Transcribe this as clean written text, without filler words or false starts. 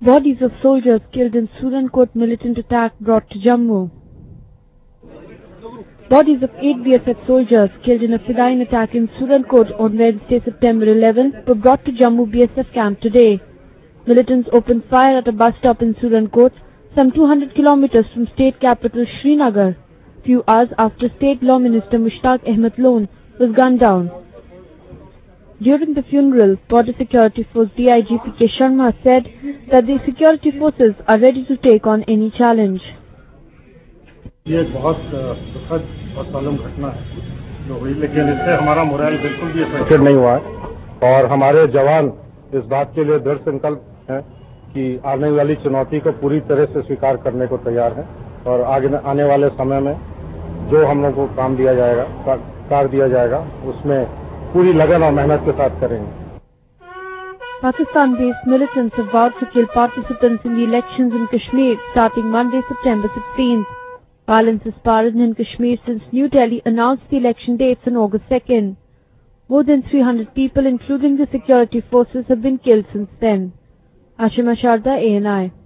Bodies of soldiers killed in Surankot militant attack brought to Jammu. Bodies of 8 BSF soldiers killed in a Fidayeen attack in Surankot on Wednesday, September 11 were brought to Jammu BSF camp today. Militants opened fire at a bus stop in Surankot, some 200 kilometers from state capital Srinagar, few hours after State Law Minister Mushtaq Ahmed Lone was gunned down. During the funeral, Border Security Force DIG P.K. Sharma said that the security forces are ready to take on any challenge. ये बहुत दुखद और सोलम घटना है जो हुई, लेकिन इससे हमारा मोरल बिल्कुल भी असर नहीं हुआ है और हमारे जवान इस बात के लिए दृढ़ संकल्प हैं कि आने वाली चुनौती को पूरी तरह से स्वीकार करने को तैयार है और आगे आने वाले समय में जो हम लोग को काम दिया जाएगा, कार्य दिया जाएगा, उसमें पूरी लगन और मेहनत के साथ करेंगे. Pakistan-based militants have vowed to kill participants in the elections in Kashmir starting Monday, September 16th. Violence has spiraled in Kashmir since New Delhi announced the election dates on August 2nd. More than 300 people, including the security forces, have been killed since then. Ashima Sharda, ANI.